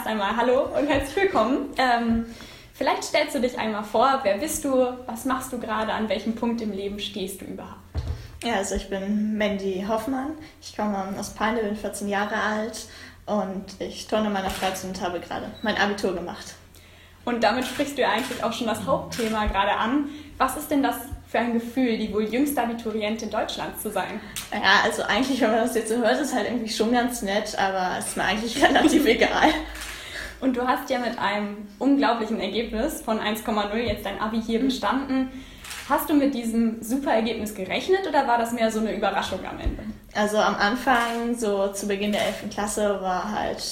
Einmal hallo und herzlich willkommen. Vielleicht stellst du dich einmal vor, wer bist du, was machst du gerade, an welchem Punkt im Leben stehst du überhaupt? Ja, also ich bin Mandy Hoffmann, ich komme aus Peine, bin 14 Jahre alt und ich turne in meiner Freizeit und habe gerade mein Abitur gemacht. Und damit sprichst du ja eigentlich auch schon das Hauptthema gerade an. Was ist denn das für ein Gefühl, die wohl jüngste Abiturientin Deutschlands zu sein? Ja, also eigentlich, wenn man das jetzt so hört, ist es halt irgendwie schon ganz nett, aber es ist mir eigentlich relativ egal. Und du hast ja mit einem unglaublichen Ergebnis von 1,0 jetzt dein Abi hier bestanden. Hast du mit diesem super Ergebnis gerechnet oder war das mehr so eine Überraschung am Ende? Also am Anfang, so zu Beginn der 11. Klasse, war halt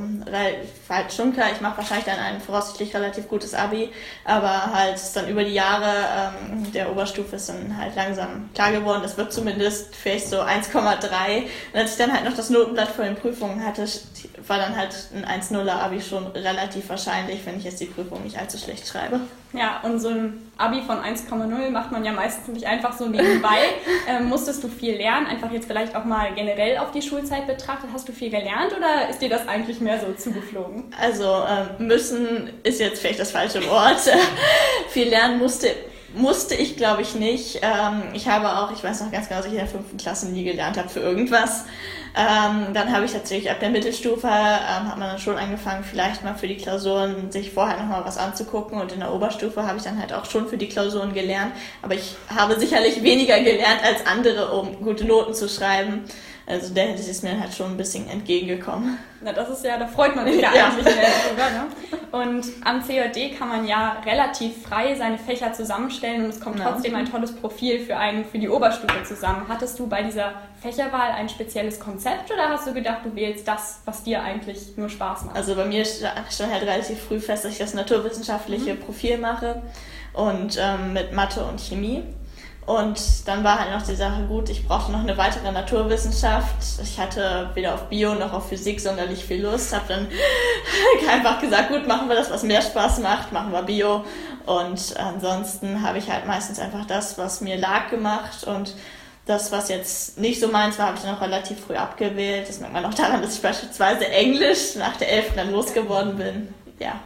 schon klar, ich mache wahrscheinlich dann ein voraussichtlich relativ gutes Abi, aber halt dann über die Jahre der Oberstufe ist dann halt langsam klar geworden, es wird zumindest vielleicht so 1,3. Und als ich dann halt noch das Notenblatt vor den Prüfungen hatte, war dann halt ein 1,0er Abi schon relativ wahrscheinlich, wenn ich jetzt die Prüfung nicht allzu schlecht schreibe. Ja, und so ein Abi von 1,0 macht man ja meistens nicht einfach so nebenbei. Musstest du viel lernen, einfach jetzt vielleicht auch mal generell auf die Schulzeit betrachtet? Hast du viel gelernt oder ist dir das eigentlich mehr so zugeflogen? Also müssen ist jetzt vielleicht das falsche Wort. Viel lernen musste ich, glaube ich, nicht. Ich weiß noch ganz genau, dass ich in der 5. Klasse nie gelernt habe für irgendwas. Dann habe ich tatsächlich ab der Mittelstufe, hat man dann schon angefangen, vielleicht mal für die Klausuren sich vorher nochmal was anzugucken. Und in der Oberstufe habe ich dann halt auch schon für die Klausuren gelernt. Aber ich habe sicherlich weniger gelernt als andere, um gute Noten zu schreiben. Also der ist mir halt schon ein bisschen entgegengekommen. Na, das ist ja, da freut man sich ja eigentlich mehr drüber, ne? Und am CJD kann man ja relativ frei seine Fächer zusammenstellen und es kommt trotzdem ein tolles Profil für die Oberstufe zusammen. Hattest du bei dieser Fächerwahl ein spezielles Konzept oder hast du gedacht, du wählst das, was dir eigentlich nur Spaß macht? Also bei mir stand halt relativ früh fest, dass ich das naturwissenschaftliche Profil mache und mit Mathe und Chemie. Und dann war halt noch die Sache, gut, ich brauchte noch eine weitere Naturwissenschaft. Ich hatte weder auf Bio noch auf Physik sonderlich viel Lust. Habe dann einfach gesagt, gut, machen wir das, was mehr Spaß macht, machen wir Bio. Und ansonsten habe ich halt meistens einfach das, was mir lag, gemacht. Und das, was jetzt nicht so meins war, habe ich dann auch relativ früh abgewählt. Das merkt man auch daran, dass ich beispielsweise Englisch nach der 11. dann losgeworden bin. Ja.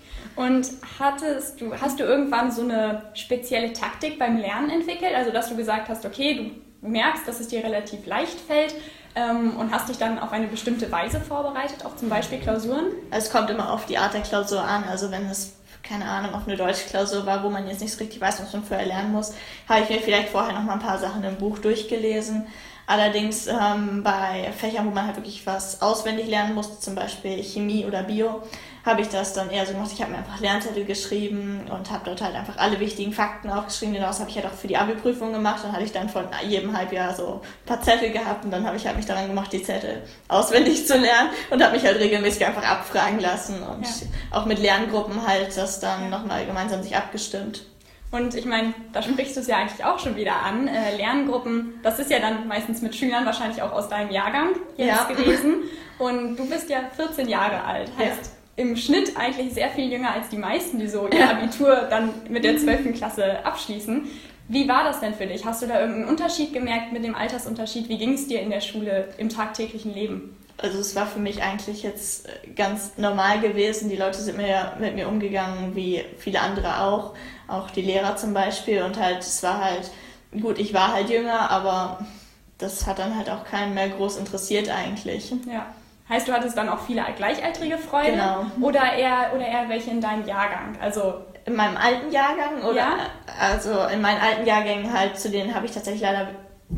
Und hast du irgendwann so eine spezielle Taktik beim Lernen entwickelt? Also, dass du gesagt hast, okay, du merkst, dass es dir relativ leicht fällt und hast dich dann auf eine bestimmte Weise vorbereitet, auch zum Beispiel Klausuren? Es kommt immer auf die Art der Klausur an. Also, wenn es, keine Ahnung, auf eine Deutschklausur war, wo man jetzt nicht so richtig weiß, was man vorher lernen muss, habe ich mir vielleicht vorher noch mal ein paar Sachen im Buch durchgelesen. Allerdings bei Fächern, wo man halt wirklich was auswendig lernen musste, zum Beispiel Chemie oder Bio, habe ich das dann eher so gemacht. Ich habe mir einfach Lernzettel geschrieben und habe dort halt einfach alle wichtigen Fakten aufgeschrieben. Genau, das habe ich halt auch für die Abi-Prüfung gemacht. Dann hatte ich dann von jedem Halbjahr so ein paar Zettel gehabt und dann habe ich halt mich daran gemacht, die Zettel auswendig zu lernen und habe mich halt regelmäßig einfach abfragen lassen und auch mit Lerngruppen halt das dann nochmal gemeinsam sich abgestimmt. Und ich meine, da sprichst du es ja eigentlich auch schon wieder an. Lerngruppen, das ist ja dann meistens mit Schülern wahrscheinlich auch aus deinem Jahrgang jetzt gewesen. Und du bist ja 14 Jahre alt, heißt im Schnitt eigentlich sehr viel jünger als die meisten, die so ihr Abitur dann mit der 12. Klasse abschließen. Wie war das denn für dich? Hast du da irgendeinen Unterschied gemerkt mit dem Altersunterschied? Wie ging es dir in der Schule im tagtäglichen Leben? Also es war für mich eigentlich jetzt ganz normal gewesen. Die Leute sind mit mir umgegangen, wie viele andere auch die Lehrer zum Beispiel. Und halt, es war halt, gut, ich war halt jünger, aber das hat dann halt auch keinen mehr groß interessiert eigentlich. Ja. Heißt, du hattest dann auch viele gleichaltrige Freunde? Genau. Oder eher welche in deinem Jahrgang? Also in meinem alten Jahrgang? Oder? Ja. Also in meinen alten Jahrgängen halt, zu denen habe ich tatsächlich leider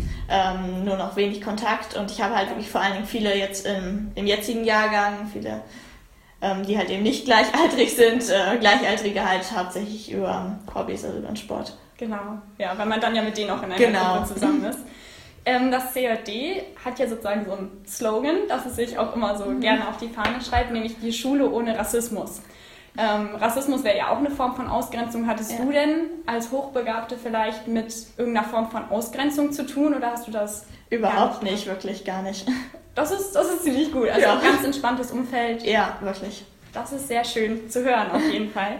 nur noch wenig Kontakt und ich habe halt wirklich vor allen Dingen viele jetzt im jetzigen Jahrgang, viele, die halt eben nicht gleichaltrig sind, Gleichaltrige halt hauptsächlich über Hobbys, also über den Sport. Genau, ja, weil man dann ja mit denen auch in einer Gruppe zusammen ist. Das CJD hat ja sozusagen so einen Slogan, dass es sich auch immer so gerne auf die Fahne schreibt, nämlich die Schule ohne Rassismus. Rassismus wäre ja auch eine Form von Ausgrenzung. Hattest du denn als Hochbegabte vielleicht mit irgendeiner Form von Ausgrenzung zu tun oder hast du das überhaupt nicht, wirklich gar nicht? Das ist ziemlich gut, also ein ganz entspanntes Umfeld. Ja, wirklich. Das ist sehr schön zu hören auf jeden Fall.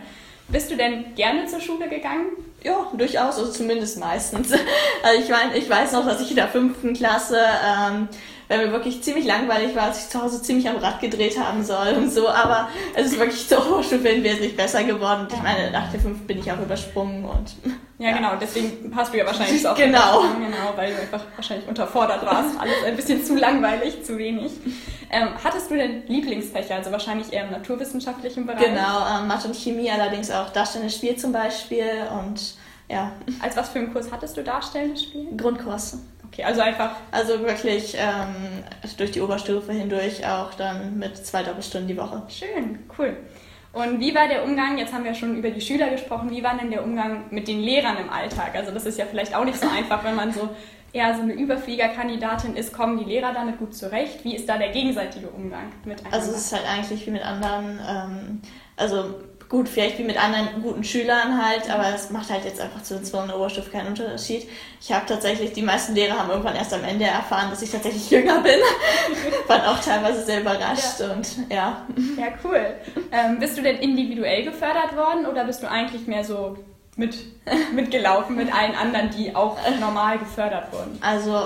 Bist du denn gerne zur Schule gegangen? Ja, durchaus, also zumindest meistens. Also ich weiß noch, dass ich in der 5. Klasse, weil mir wirklich ziemlich langweilig war, dass ich zu Hause ziemlich am Rad gedreht haben soll und so, aber es ist wirklich zur Oberstufe wesentlich besser geworden. Und ich meine, nach der 5 bin ich auch übersprungen und... Ja, genau, deswegen hast du ja wahrscheinlich so oft genau, weil du einfach wahrscheinlich unterfordert warst. Alles ein bisschen zu langweilig, zu wenig. Hattest du denn Lieblingsfächer, also wahrscheinlich eher im naturwissenschaftlichen Bereich? Genau, Mathe und Chemie, allerdings auch darstellendes Spiel zum Beispiel und ja. Als was für einen Kurs hattest du darstellendes Spiel? Grundkurs. Okay, also einfach... Also wirklich durch die Oberstufe hindurch auch dann mit 2 Doppelstunden die Woche. Schön, cool. Und wie war der Umgang, jetzt haben wir schon über die Schüler gesprochen, wie war denn der Umgang mit den Lehrern im Alltag? Also das ist ja vielleicht auch nicht so einfach, wenn man so eher so eine Überfliegerkandidatin ist, kommen die Lehrer damit gut zurecht? Wie ist da der gegenseitige Umgang miteinander? Also es ist halt eigentlich wie mit anderen, also gut, vielleicht wie mit anderen guten Schülern halt, aber es macht halt jetzt einfach zu einer Oberstufe keinen Unterschied. Ich habe tatsächlich, die meisten Lehrer haben irgendwann erst am Ende erfahren, dass ich tatsächlich jünger bin. Waren auch teilweise sehr überrascht und ja. Ja, cool. Bist du denn individuell gefördert worden oder bist du eigentlich mehr so mitgelaufen mit allen anderen, die auch normal gefördert wurden? Also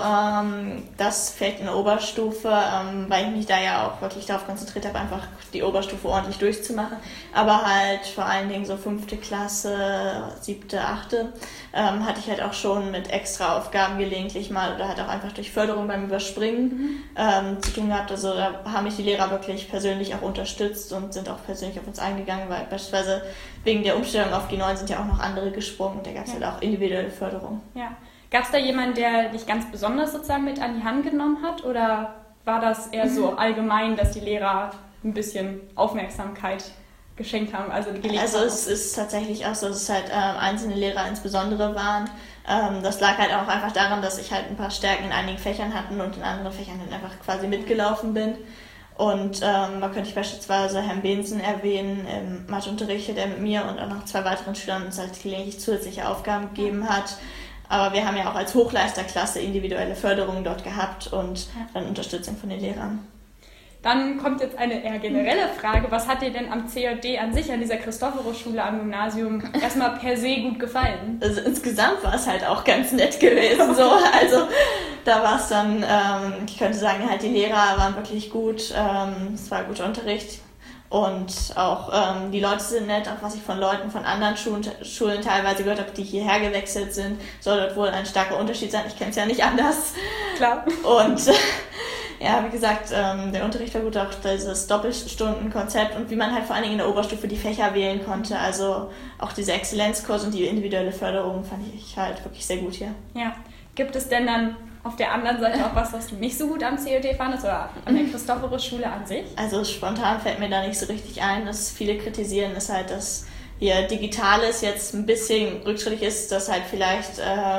das vielleicht in der Oberstufe, weil ich mich da ja auch wirklich darauf konzentriert habe, einfach die Oberstufe ordentlich durchzumachen. Aber halt vor allen Dingen so 5. Klasse, 7., 8. Hatte ich halt auch schon mit extra Aufgaben gelegentlich mal oder halt auch einfach durch Förderung beim Überspringen zu tun gehabt. Also da haben mich die Lehrer wirklich persönlich auch unterstützt und sind auch persönlich auf uns eingegangen, weil beispielsweise wegen der Umstellung auf G9 sind ja auch noch andere gesprungen und da gab es halt auch individuelle Förderung. Ja. Gab es da jemanden, der dich ganz besonders sozusagen mit an die Hand genommen hat oder war das eher so allgemein, dass die Lehrer ein bisschen Aufmerksamkeit geschenkt haben? Also es ist tatsächlich auch so, dass es halt einzelne Lehrer insbesondere waren. Das lag halt auch einfach daran, dass ich halt ein paar Stärken in einigen Fächern hatte und in anderen Fächern halt einfach quasi mitgelaufen bin. Und da könnte ich beispielsweise Herrn Behnsen erwähnen, im Matheunterricht, der mit mir und auch noch 2 weiteren Schülern uns halt gelegentlich zusätzliche Aufgaben gegeben hat. Aber wir haben ja auch als Hochleisterklasse individuelle Förderung dort gehabt und dann Unterstützung von den Lehrern. Dann kommt jetzt eine eher generelle Frage. Was hat dir denn am CJD an sich, an dieser Christophorus-Schule am Gymnasium, erstmal per se gut gefallen? Also insgesamt war es halt auch ganz nett gewesen. So. Also da war es dann, ich könnte sagen, halt die Lehrer waren wirklich gut. Es war guter Unterricht. Und auch die Leute sind nett, auch was ich von Leuten von anderen Schulen teilweise gehört habe, die hierher gewechselt sind, soll dort wohl ein starker Unterschied sein. Ich kenne es ja nicht anders. Klar. Und ja, wie gesagt, der Unterricht war gut, auch dieses Doppelstundenkonzept und wie man halt vor allen Dingen in der Oberstufe die Fächer wählen konnte. Also auch diese Exzellenzkurs und die individuelle Förderung fand ich halt wirklich sehr gut hier. Ja. Gibt es denn dann auf der anderen Seite auch was du nicht so gut am CJD fandest oder an der Christophorus-Schule an sich? Also spontan fällt mir da nicht so richtig ein. Das viele kritisieren, ist halt, dass hier Digitales jetzt ein bisschen rückschrittlich ist, dass halt vielleicht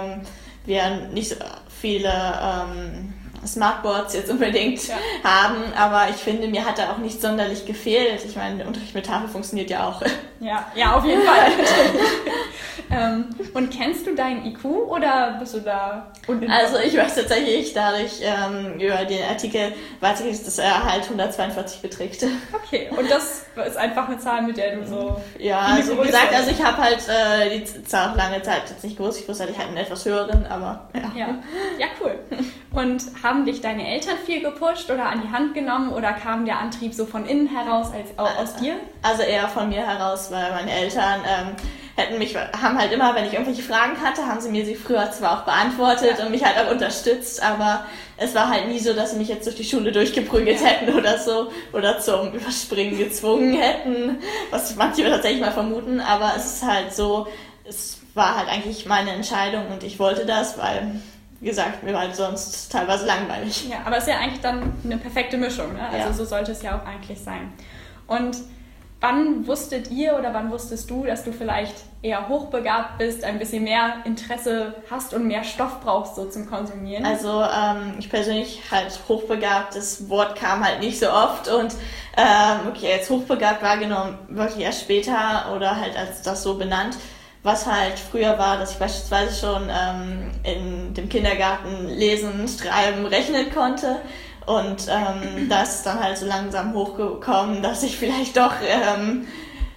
wir nicht so viele Smartboards jetzt unbedingt haben, aber ich finde, mir hat da auch nicht sonderlich gefehlt. Ich meine, der Unterricht mit Tafel funktioniert ja auch. Ja, auf jeden Fall. Und kennst du deinen IQ oder bist du da uninformiert? Also ich weiß tatsächlich dadurch über den Artikel, weiß ich, dass er halt 142 beträgt. Okay, und das ist einfach eine Zahl, mit der du so... Ja, also wie gesagt, also ich habe halt die Zahl auch lange Zeit jetzt nicht gewusst. Ich wusste halt, ich hatte einen etwas höheren, aber ja, cool. Und haben dich deine Eltern viel gepusht oder an die Hand genommen oder kam der Antrieb so von innen heraus als aus dir? Also eher von mir heraus, weil meine Eltern haben halt immer, wenn ich irgendwelche Fragen hatte, haben sie mir sie früher zwar auch beantwortet und mich halt auch unterstützt, aber es war halt nie so, dass sie mich jetzt durch die Schule durchgeprügelt hätten oder so oder zum Überspringen gezwungen hätten, was manche tatsächlich mal vermuten, aber es ist halt so, es war halt eigentlich meine Entscheidung und ich wollte das, weil, wie gesagt, mir war halt sonst teilweise langweilig. Ja, aber es ist ja eigentlich dann eine perfekte Mischung, ne? Also so sollte es ja auch eigentlich sein. Und wann wusstet ihr oder wann wusstest du, dass du vielleicht eher hochbegabt bist, ein bisschen mehr Interesse hast und mehr Stoff brauchst so zum Konsumieren? Also ich persönlich halt hochbegabt, das Wort kam halt nicht so oft und wirklich als hochbegabt wahrgenommen, wirklich erst später oder halt als das so benannt. Was halt früher war, dass ich beispielsweise schon in dem Kindergarten lesen, schreiben, rechnen konnte. Und das ist dann halt so langsam hochgekommen, dass ich vielleicht doch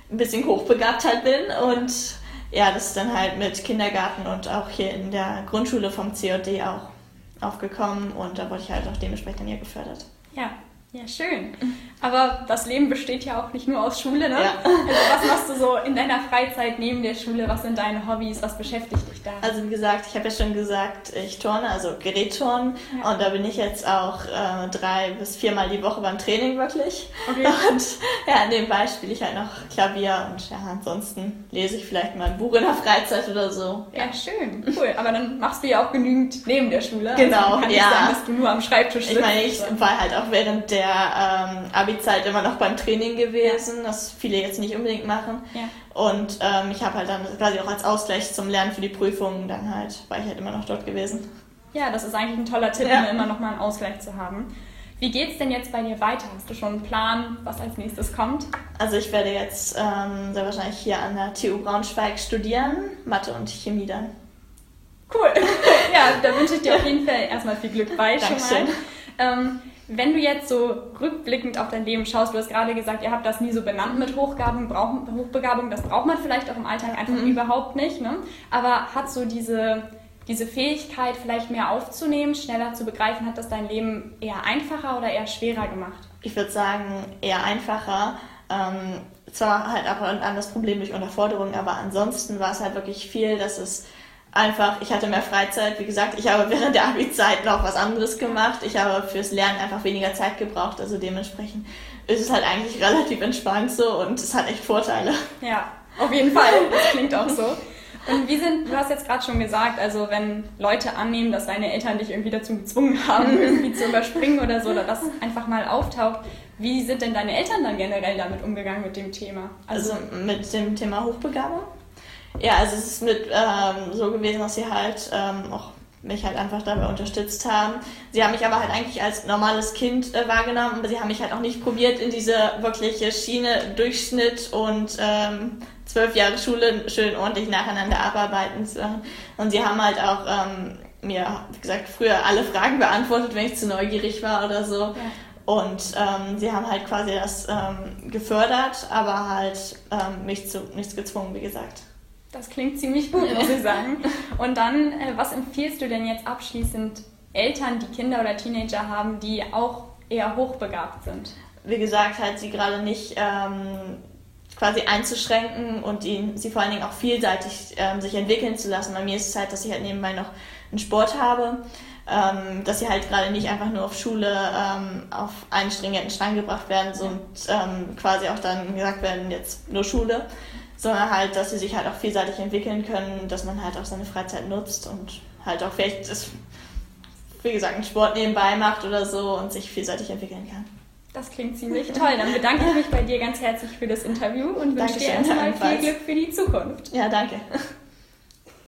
ein bisschen hochbegabt halt bin und ja, das ist dann halt mit Kindergarten und auch hier in der Grundschule vom COD auch aufgekommen und da wurde ich halt auch dementsprechend dann hier gefördert. Ja, schön. Aber das Leben besteht ja auch nicht nur aus Schule, ne? Ja. Also was machst du so in deiner Freizeit neben der Schule? Was sind deine Hobbys? Was beschäftigt dich da? Also wie gesagt, ich habe ja schon gesagt, ich turne, also Gerätturnen und da bin ich jetzt auch 3 bis 4 Mal die Woche beim Training wirklich. Okay. Und ja, nebenbei spiele ich halt noch Klavier und ja, ansonsten lese ich vielleicht mal ein Buch in der Freizeit oder so. Ja, schön, cool. Aber dann machst du ja auch genügend neben der Schule. Genau, also kann nicht sein, dass du nur am Schreibtisch sitzt. Ich meine, ich war halt auch während der Abi-Zeit immer noch beim Training gewesen, das viele jetzt nicht unbedingt machen. Ja. Und ich habe halt dann quasi auch als Ausgleich zum Lernen für die Prüfungen dann halt, war ich halt immer noch dort gewesen. Ja, das ist eigentlich ein toller Tipp, immer noch mal einen Ausgleich zu haben. Wie geht's denn jetzt bei dir weiter? Hast du schon einen Plan, was als nächstes kommt? Also ich werde jetzt sehr wahrscheinlich hier an der TU Braunschweig studieren, Mathe und Chemie dann. Cool. Ja, da wünsche ich dir auf jeden Fall erstmal viel Glück bei schon mal. Wenn du jetzt so rückblickend auf dein Leben schaust, du hast gerade gesagt, ihr habt das nie so benannt mit Hochbegabung, das braucht man vielleicht auch im Alltag einfach überhaupt nicht, ne? Aber hat so diese Fähigkeit vielleicht mehr aufzunehmen, schneller zu begreifen, hat das dein Leben eher einfacher oder eher schwerer gemacht? Ich würde sagen, eher einfacher. Zwar halt ab und an das Problem durch Unterforderung, aber ansonsten war es halt wirklich viel, dass es einfach, ich hatte mehr Freizeit, wie gesagt, ich habe während der Abi-Zeit noch was anderes gemacht. Ich habe fürs Lernen einfach weniger Zeit gebraucht, also dementsprechend ist es halt eigentlich relativ entspannt so und es hat echt Vorteile. Ja, auf jeden Fall, das klingt auch so. Und du hast jetzt gerade schon gesagt, also wenn Leute annehmen, dass deine Eltern dich irgendwie dazu gezwungen haben, irgendwie zu überspringen oder so, oder das einfach mal auftaucht, wie sind denn deine Eltern dann generell damit umgegangen mit dem Thema? Also mit dem Thema Hochbegabung? Ja, also es ist so gewesen, dass sie halt auch mich halt einfach dabei unterstützt haben. Sie haben mich aber halt eigentlich als normales Kind wahrgenommen, aber sie haben mich halt auch nicht probiert, in diese wirkliche Schiene Durchschnitt und 12 Jahre Schule schön ordentlich nacheinander abarbeiten zu machen. Und sie haben halt auch mir, wie gesagt, früher alle Fragen beantwortet, wenn ich zu neugierig war oder so. Ja. Und sie haben halt quasi das gefördert, aber halt mich zu nichts gezwungen, wie gesagt. Das klingt ziemlich gut, muss ich sagen. Und dann, was empfiehlst du denn jetzt abschließend Eltern, die Kinder oder Teenager haben, die auch eher hochbegabt sind? Wie gesagt, halt sie gerade nicht quasi einzuschränken und sie vor allen Dingen auch vielseitig sich entwickeln zu lassen. Bei mir ist es halt, dass ich halt nebenbei noch einen Sport habe, dass sie halt gerade nicht einfach nur auf Schule auf einen stringenten Strang gebracht werden und quasi auch dann gesagt werden, jetzt nur Schule, sondern halt, dass sie sich halt auch vielseitig entwickeln können, dass man halt auch seine Freizeit nutzt und halt auch vielleicht, wie gesagt, einen Sport nebenbei macht oder so und sich vielseitig entwickeln kann. Das klingt ziemlich toll. Dann bedanke ich mich bei dir ganz herzlich für das Interview und wünsche dir erstmal viel Glück für die Zukunft. Ja, danke.